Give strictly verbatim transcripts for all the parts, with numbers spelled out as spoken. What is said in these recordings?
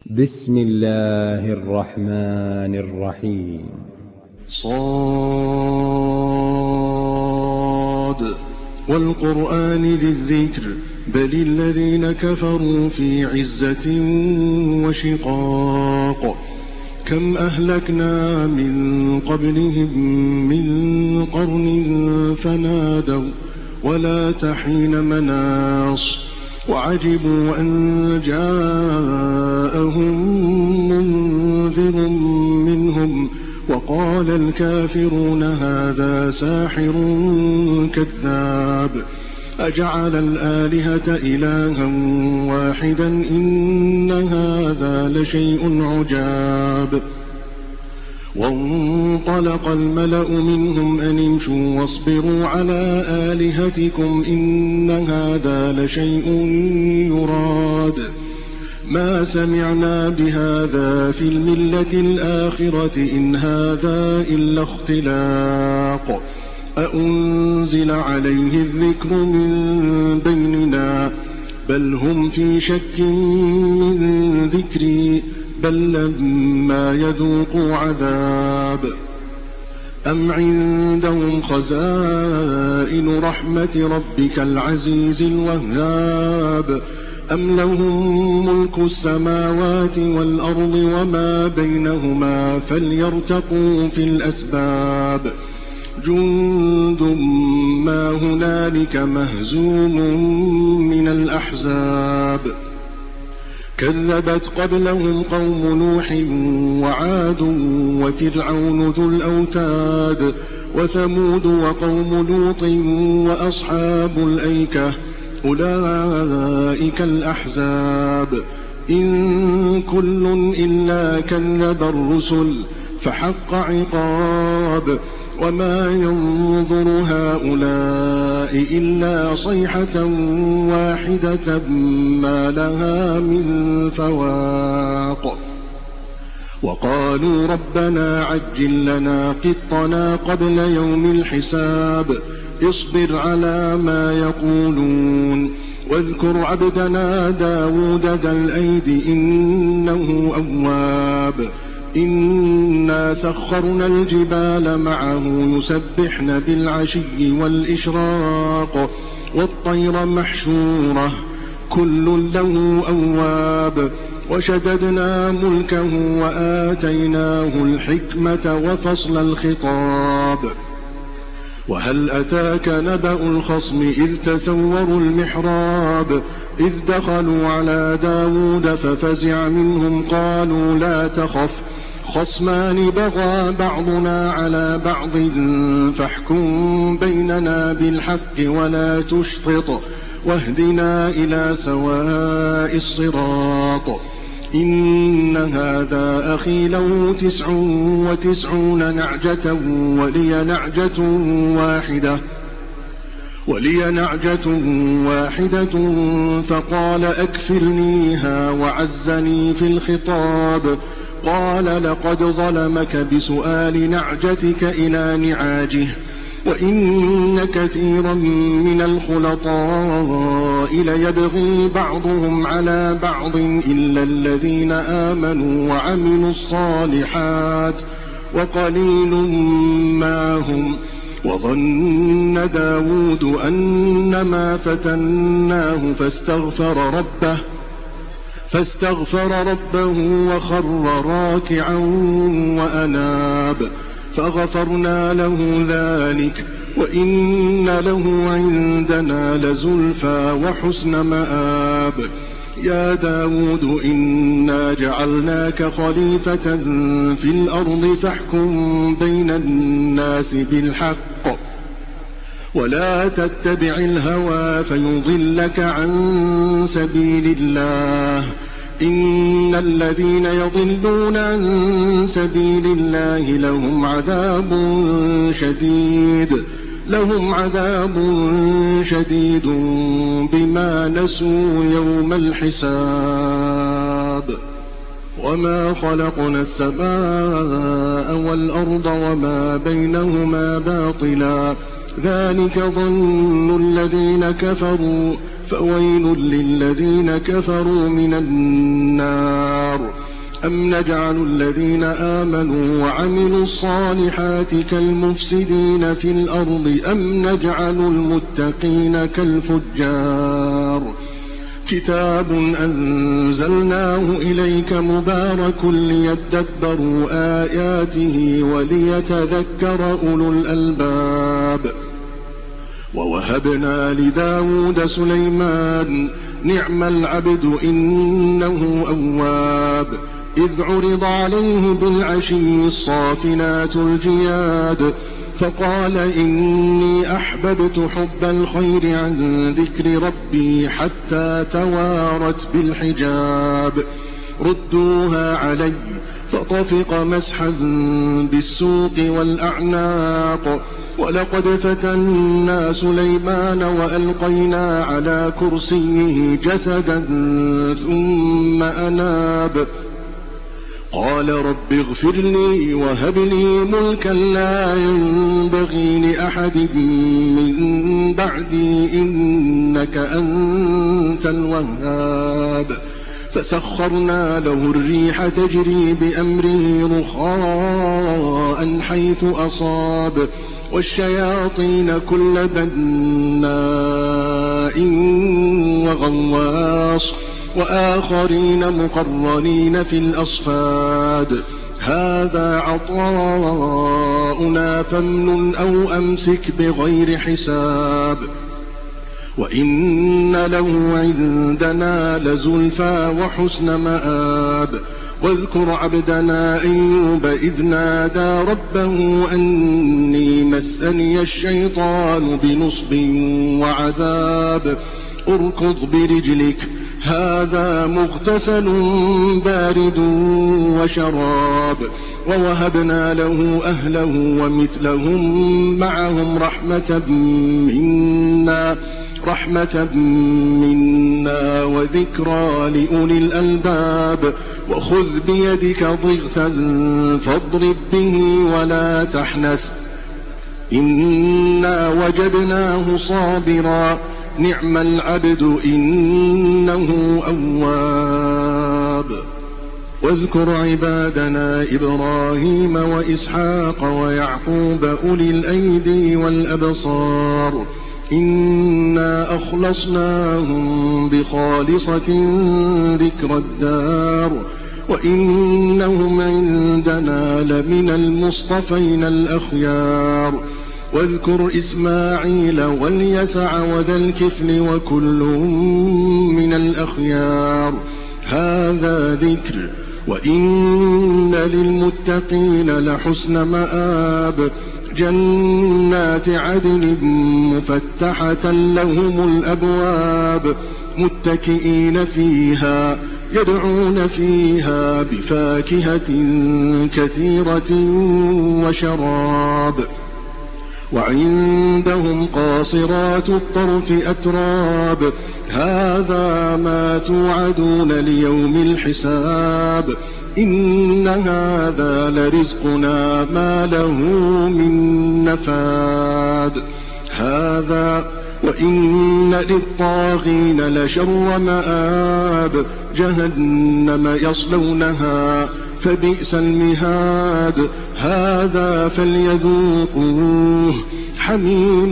بسم الله الرحمن الرحيم. صاد والقرآن ذي الذكر بل الذين كفروا في عزة وشقاق كم أهلكنا من قبلهم من قرن فنادوا ولا تحين مناص وعجبوا أن جاءهم منذر منهم وقال الكافرون هذا ساحر كذاب أجعل الآلهة إلها واحدا إن هذا لشيء عجاب. وانطلق الملأ منهم أن امشوا واصبروا على آلهتكم إن هذا لشيء يراد ما سمعنا بهذا في الملة الآخرة إن هذا إلا اختلاق أأنزل عليه الذكر من بيننا بل هم في شك من ذكري بل لما يذوقوا عذاب أم عندهم خزائن رحمة ربك العزيز الوهاب أم لهم ملك السماوات والأرض وما بينهما فليرتقوا في الأسباب جند ما هنالك مهزوم من الأحزاب كذبت قبلهم قوم نوح وعاد وفرعون ذو الأوتاد وثمود وقوم لوط وأصحاب الأيكة أولئك الأحزاب إن كل إلا كذب الرسل فحق عقاب وما ينظر هؤلاء إلا صيحة واحدة ما لها من فواق وقالوا ربنا عجل لنا قطنا قبل يوم الحساب اصبر على ما يقولون واذكر عبدنا داود ذا الأيد إنه أواب إنا سخرنا الجبال معه يسبحن بالعشي والإشراق والطير محشورة كل له أواب وشددنا ملكه وآتيناه الحكمة وفصل الخطاب وهل أتاك نبأ الخصم إذ تسوروا المحراب إذ دخلوا على داود ففزع منهم قالوا لا تخف خصمان بغى بعضنا على بعض فاحكم بيننا بالحق ولا تشطط واهدنا إلى سواء الصراط إن هذا أخي له تسع وتسعون نعجة ولي نعجة واحدة ولي نعجة واحدة فقال أكفلنيها وعزني في الخطاب قال لقد ظلمك بسؤال نعجتك إلى نعاجه وإن كثيرا من الخلطاء ليبغي بعضهم على بعض إلا الذين آمنوا وعملوا الصالحات وقليل ما هم وظن داود أنما فتناه فاستغفر ربه فاستغفر ربه وخر راكعا وأناب فغفرنا له ذلك وإن له عندنا لزلفى وحسن مآب يا داود إنا جعلناك خليفة في الأرض فاحكم بين الناس بالحق ولا تتبع الهوى فيضلك عن سبيل الله إن الذين يضلون عن سبيل الله لهم عذاب شديد لهم عذاب شديد بما نسوا يوم الحساب وما خلقنا السماء والأرض وما بينهما باطلا ذلك ظن الذين كفروا فويل للذين كفروا من النار أم نجعل الذين آمنوا وعملوا الصالحات كالمفسدين في الأرض أم نجعل المتقين كالفجار كتاب أنزلناه إليك مبارك ليدبروا آياته وليتذكر أولو الألباب ووهبنا لداود سليمان نعم العبد إنه أواب إذ عرض عليه بالعشي الصافنات الجياد فقال إني أحببت حب الخير عن ذكر ربي حتى توارت بالحجاب ردوها علي فطفق مسحا بالسوق والأعناق ولقد فتنا سليمان وألقينا على كرسيه جسدا ثم أناب قال رب اغفر لي وهب لي ملكا لا ينبغي لأحد من بعدي إنك أنت الوهاب فسخرنا له الريح تجري بأمره رخاء حيث أصاب والشياطين كل بناء وغواص وآخرين مقرنين في الأصفاد هذا عطاؤنا فامنن أو أمسك بغير حساب وإن له عندنا لزلفى وحسن مآب واذكر عبدنا أيوب إذ نادى ربه أني مسني الشيطان بنصب وعذاب اركض برجلك هذا مغتسل بارد وشراب ووهبنا له أهله ومثلهم معهم رحمة منا رحمة منا وذكرى لأولي الألباب وخذ بيدك ضغثا فاضرب به ولا تحنث إنا وجدناه صابرا نعم العبد إنه أواب واذكر عبادنا إبراهيم وإسحاق ويعقوب أولي الأيدي والأبصار إنا أخلصناهم بخالصة ذكر الدار وإنهم عندنا لمن المصطفين الأخيار واذكر إسماعيل واليسع وذا الكفل وكل من الأخيار هذا ذكر وإن للمتقين لحسن مآب جنات عدن مفتحة لهم الأبواب متكئين فيها يدعون فيها بفاكهة كثيرة وشراب وعندهم قاصرات الطرف أتراب هذا ما توعدون ليوم الحساب إن هذا لرزقنا ما له من نفاد هذا وإن للطاغين لشر مآب جهنم يصلونها فبئس المهاد هذا فليذوقوه حميم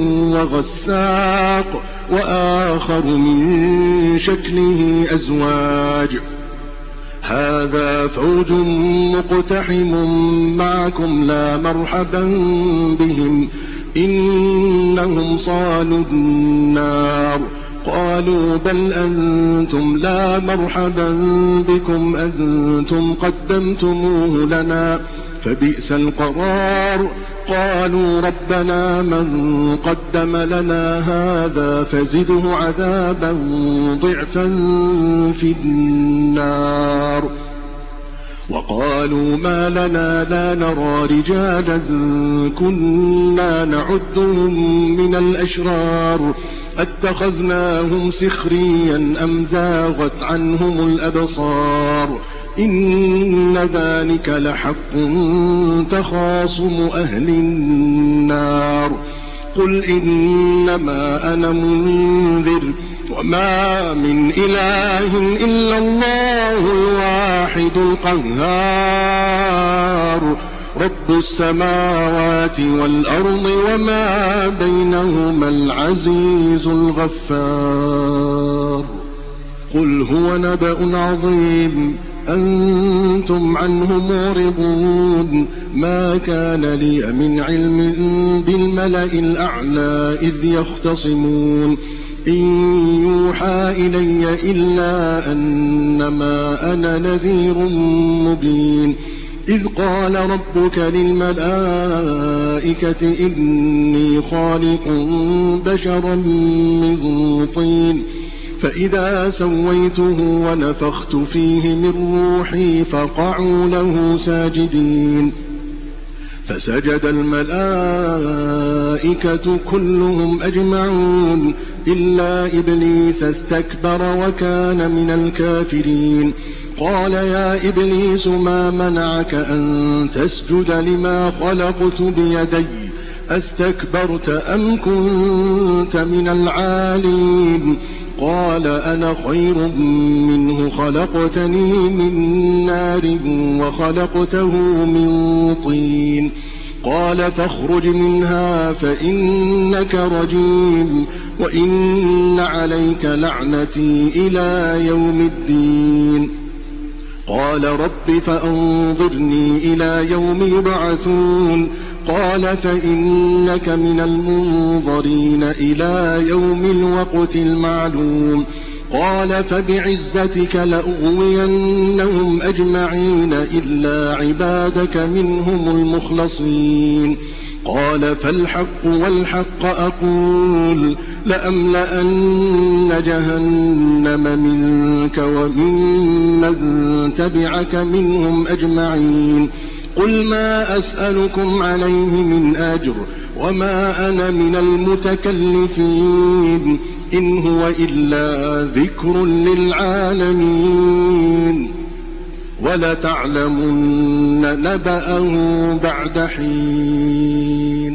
وغساق وآخر من شكله أزواج هذا فوج مقتحم معكم لا مرحبا بهم إنهم صالوا النار قالوا بل أنتم لا مرحبا بكم أنتم قدمتموه لنا فبئس القرار قالوا ربنا من قدم لنا هذا فزده عذابا ضعفا في النار وقالوا ما لنا لا نرى رجالا كنا نعدهم من الأشرار اتخذناهم سخريا أم زاغت عنهم الأبصار إن ذلك لحق تخاصم أهل النار قل إنما أنا منذر وما من إله إلا الله الواحد الواحد القهار رب السماوات والأرض وما بينهما العزيز الغفار قل هو نبأ عظيم أنتم عنه معرضون ما كان لي من علم بالملأ الأعلى إذ يختصمون إن يوحى إلي إلا أنما أنا نذير مبين إذ قال ربك للملائكة إني خالق بشرا من طين فإذا سويته ونفخت فيه من روحي فقعوا له ساجدين فسجد الملائكة كلهم أجمعون إلا إبليس استكبر وكان من الكافرين قال يا إبليس ما منعك أن تسجد لما خلقت بيدي أستكبرت أم كنت من العالين قال أنا خير منه خلقتني من نار وخلقته من طين قال فاخرج منها فإنك رجيم وإن عليك لعنتي إلى يوم الدين قال رب فأنظرني إلى يوم يبعثون قال فإنك من المنظرين إلى يوم الوقت المعلوم قال فبعزتك لأغوينهم أجمعين إلا عبادك منهم المخلصين قال فالحق والحق أقول لأملأن جهنم منك وممن تبعك منهم أجمعين قل ما أسألكم عليه من أجر وما أنا من المتكلفين إن هو إلا ذكر للعالمين ولتعلمن نبأه بعد حين